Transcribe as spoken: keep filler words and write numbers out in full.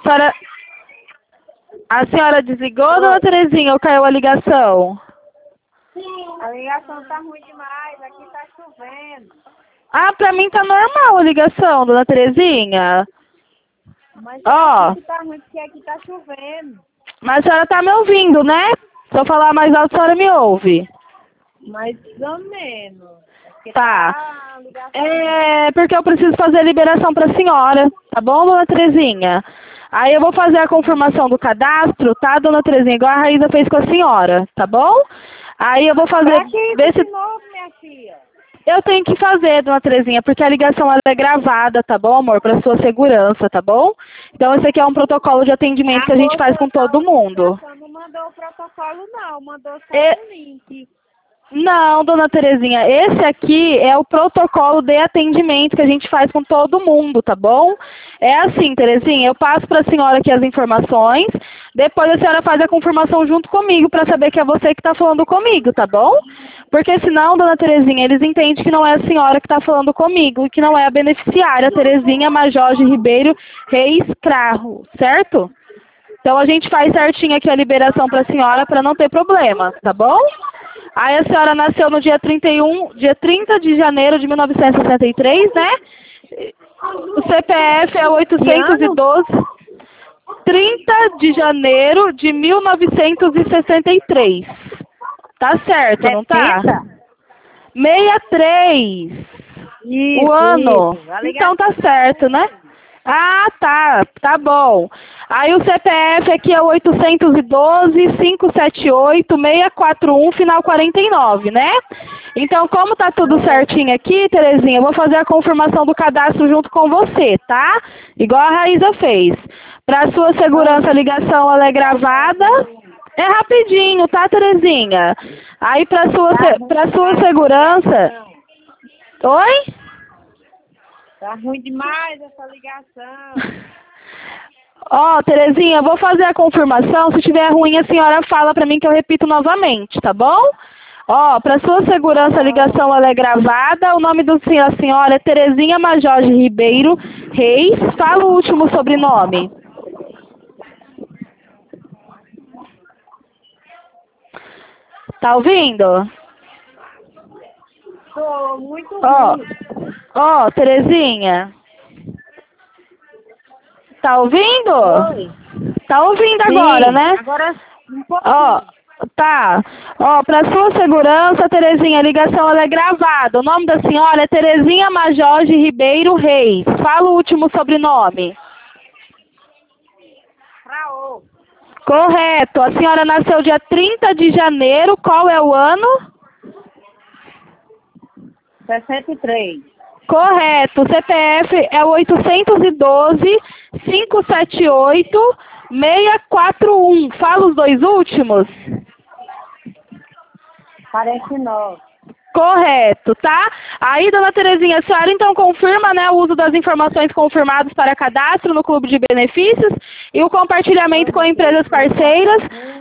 senhora, a senhora desligou, dona Terezinha, ou caiu a ligação? A ligação tá ruim demais, aqui tá chovendo. Ah, pra mim tá normal a ligação, dona Terezinha. Mas Ó, aqui tá ruim porque aqui tá chovendo. mas a senhora tá me ouvindo, né? Se eu falar mais alto, a senhora me ouve. Mais ou menos. Porque Tá. tá a ligação... É porque eu preciso fazer a liberação pra senhora, tá bom, dona Terezinha? Aí eu vou fazer a confirmação do cadastro, tá, dona Terezinha? Igual a Raíza fez com a senhora, tá bom? Aí eu vou fazer... Pra que ver isso se... de novo, minha filha? Eu tenho que fazer, dona Terezinha, porque a ligação ela é gravada, tá bom, amor? Pra sua segurança, tá bom? Então esse aqui é um protocolo de atendimento que a gente faz com todo mundo. Não mandou o protocolo, não. Mandou só E... um link. Não, dona Terezinha, esse aqui é o protocolo de atendimento que a gente faz com todo mundo, tá bom? É assim, Terezinha, eu passo para a senhora aqui as informações, depois a senhora faz a confirmação junto comigo para saber que é você que está falando comigo, tá bom? Porque senão, dona Terezinha, eles entendem que não é a senhora que está falando comigo e que não é a beneficiária, Terezinha Major de Ribeiro Reis Crarro, certo? Então a gente faz certinho aqui a liberação para a senhora para não ter problema, tá bom? Aí a senhora nasceu no dia trinta e um, dia trinta de janeiro de mil novecentos e sessenta e três, né? O C P F é oitocentos e doze. trinta de janeiro de mil novecentos e sessenta e três. Tá certo, não tá? sessenta e três. Isso, O ano. isso. Então tá certo, né? Ah, tá. Tá bom. Aí o C P F aqui é o oitocentos e doze, cinco sete oito, seis quatro um, final quarenta e nove, né? Então, como tá tudo certinho aqui, Terezinha, eu vou fazer a confirmação do cadastro junto com você, tá? Igual a Raíza fez. Para sua segurança, a ligação ela é gravada. É rapidinho, tá, Terezinha? Aí para sua, pra sua segurança... Oi? Tá ruim demais essa ligação. Ó, oh, Terezinha, eu vou fazer a confirmação. Se tiver ruim, a senhora fala pra mim que eu repito novamente, tá bom? Ó, oh, para sua segurança, a ligação ela é gravada. O nome do senhor, a senhora é Terezinha Major de Ribeiro Reis. Fala o último sobrenome. Tá ouvindo? Tô muito Ó, ruim. ó, oh, Terezinha. Tá ouvindo? Oi. Tá ouvindo Sim, agora, né? Agora um pouquinho. Ó, tá. Ó, pra sua segurança, Terezinha, a ligação ela é gravada. O nome da senhora é Terezinha Major de Ribeiro Reis. Fala o último sobrenome. Fraô. Correto. A senhora nasceu dia trinta de janeiro. Qual é o ano? sessenta e três. Correto. O C P F é o oitocentos e doze, cinco sete oito, seis quatro um. Fala os dois últimos. quarenta e nove. Correto, tá? Aí, dona Terezinha, a senhora então confirma, né, o uso das informações confirmadas para cadastro no Clube de Benefícios e o compartilhamento com empresas parceiras